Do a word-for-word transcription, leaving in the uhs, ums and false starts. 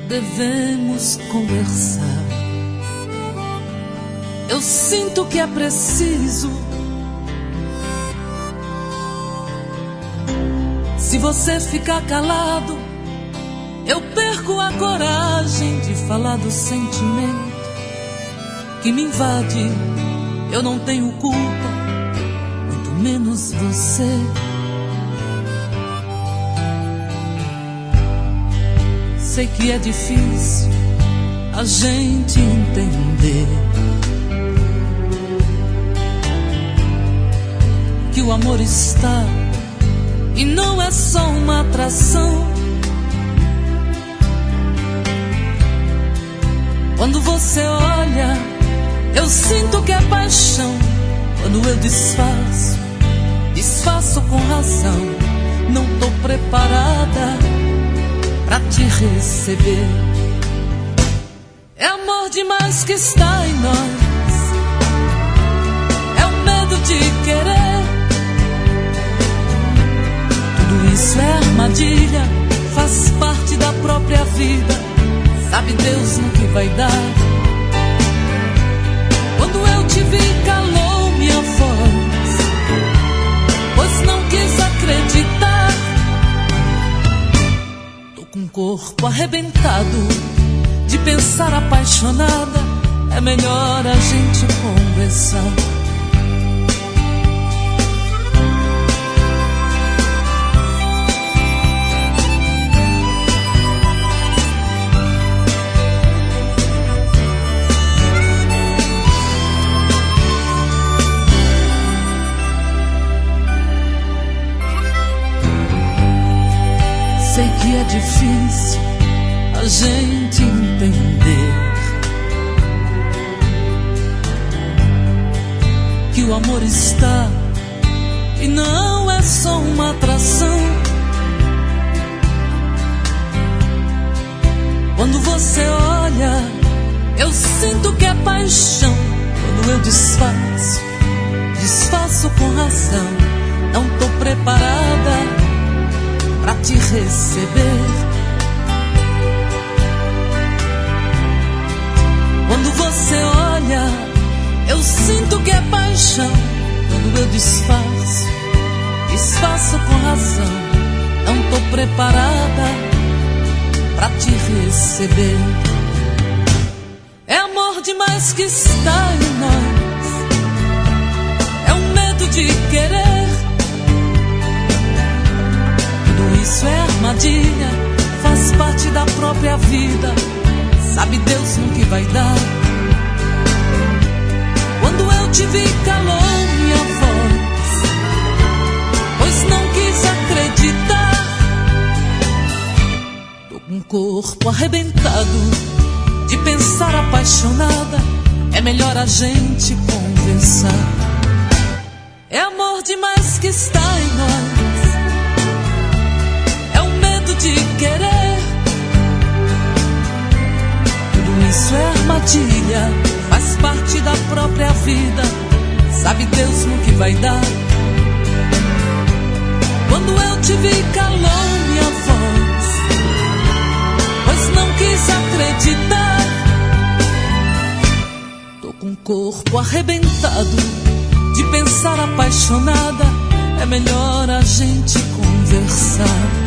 devemos conversar. Eu sinto que é preciso. Se você ficar calado, eu perco a coragem de falar do sentimento que me invade. Eu não tenho culpa, muito menos você. Sei que é difícil a gente entender que o amor está e não é só uma atração. Quando você olha, eu sinto que é paixão. Quando eu disfarço, disfarço com razão. Não tô preparada pra te receber. É amor demais que está em nós. É o medo de querer. Tudo isso é armadilha, faz parte da própria vida. Sabe Deus no que vai dar. Quando eu te vi, calou minha voz, pois não quis acreditar. Tô com o corpo arrebentado de pensar apaixonada. É melhor a gente conversar. Sei que é difícil a gente entender que o amor está e não é só uma atração. Quando você olha, eu sinto que é paixão. Quando eu disfarço, disfarço com razão. Não tô preparada pra te receber. Quando você olha, eu sinto que é paixão. Quando eu disfarço, disfarço com razão. Não tô preparada pra te receber. É amor demais que está em nós. É o medo de querer. Isso é armadilha, faz parte da própria vida. Sabe Deus no que vai dar. Quando eu te vi, calou minha voz, pois não quis acreditar. Tô com o corpo arrebentado de pensar apaixonada. É melhor a gente conversar. É amor demais que está em nós. De querer. Tudo isso é armadilha, faz parte da própria vida. Sabe Deus no que vai dar. Quando eu te vi, calou minha voz, pois não quis acreditar. Tô com o corpo arrebentado de pensar apaixonada. É melhor a gente conversar.